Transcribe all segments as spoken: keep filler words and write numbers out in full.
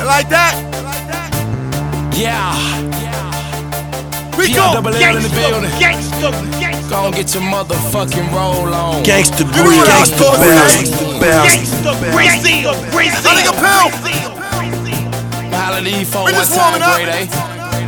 like that? Yeah. We go. Double L in the building. Gangsta, gangsta. Go and get your motherfucking roll on. Gangsta You know breeze, what I was gangsta supposed to bounce, say? bounce. Gangsta, Brazil, Brazil. How nigga pound? Holla these folks We one just time, warming up. great, eh?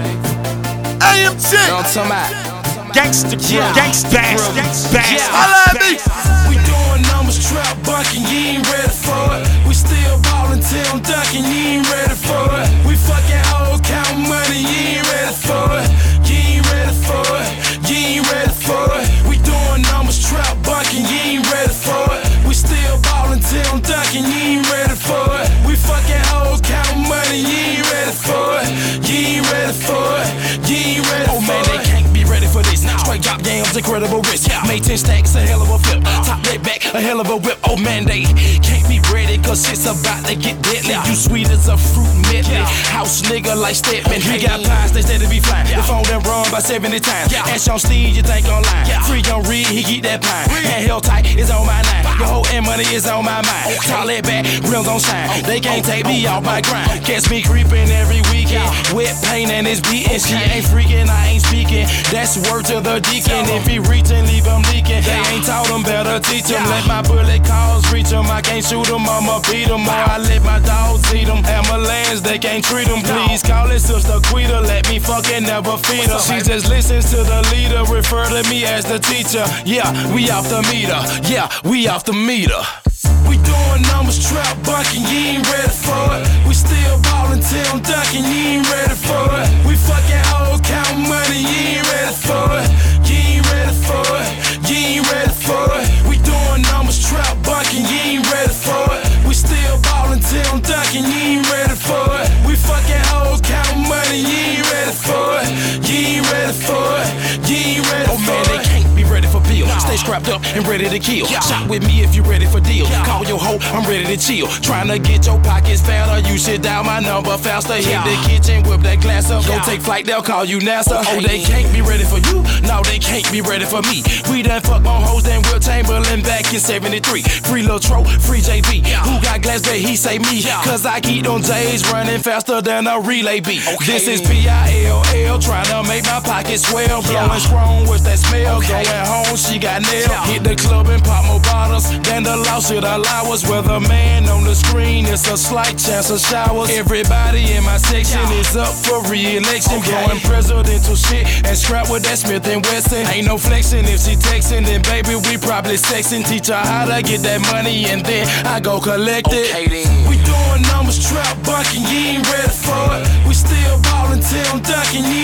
A M G. You know what I'm talking about? Gangsta, Yeah. gangsta, gangsta, Yeah. Holla at me. We doing numbers, trap bunking, you ain't ready for it. We still ballin' till I'm dunking, you ain't ready for it. We fucking hoes, countin' money, you ain't ready for it. You ain't ready for it. You ain't ready for it. We doing numbers, trap bunking, you ain't ready for it. We still ballin' till I'm dunking, you ain't ready for it. We fucking hoes, countin' money, you ain't ready for it. You ain't ready for it. You ain't ready for it. Oh man, they can't be ready for this. Straight drop yams, incredible risk. Made ten stacks, a hell of a flip. Top leg back, a hell of a whip. Oh man, they can't be ready, cause shit's about to get deadly. You sweet as a fruit medley. House nigga like Stedman. We got pies, they steady be flying. The phone done run by seventy times. Ash on Steve, you think online. Free on Reed, he keep that pine. And hell tight is on my nine. Your whole end money is on my mind. Tall that back, rims on shine. They can't take me off my grind. Catch me creeping every weekend. Wet paint and it's beating. She ain't freaking, I ain't speaking. That's word to the deacon. If he reaching, leave him leaking. They ain't taught him, better teach him. Let my bullet calls reach him. I can't shoot him, I'ma beat him. Or I let my dogs eat him. Ambulance, they can't treat him. Please call it Sister Quita. Let me fucking never feed her. She just listens to the leader. Refer to me as the teacher. Yeah, we off the meter. Yeah, we off the meter. We doing numbers, trap bunking, you ain't ready for it. We still ballin' till I'm dunking, you ain't ready for it. We fucking hoes, countin' money, you ain't ready for it. You ain't ready for it. You ain't ready for it. We doing numbers, trap bunking, you ain't ready for it. We still ballin' till I'm dunking, you ain't ready for it. We fucking hoes, countin' money, you ain't ready for it. You ain't ready for it. You ain't ready for it. Oh man, they can't be ready for bill. Stay scrapped up and ready to kill. Shot with me if you ready for deal. Call your hoe, I'm ready to chill. Tryna get your pockets fatter. You should dial my number faster. Hit the kitchen, whip that glass up. Go take flight, they'll call you NASA. Oh, they can't be ready for you. No, they can't be ready for me. We done fuck on hoes, then Will Chamberlain back in seventy-three. Free Lil Tro, free J V. Who got glass, but he say me. Cause I keep them J's running faster than a relay beat. This is P I L L, tryna make my pockets swell. Blowing strong with that smell. Going home, she got nailed. Hit the club and pop more bottles. Then the law should allow us. With a man on the screen, it's a slight chance of showers. Everybody in my section is up for re-election. Blowing presidential shit and scrap with that Smith and Wesson. Ain't no flexing if she texting, then baby we probably sexing. Teach her how to get that money and then I go collect it. We doing numbers, trap bunking, you ain't ready for it. We still ballin' till I'm dunking, you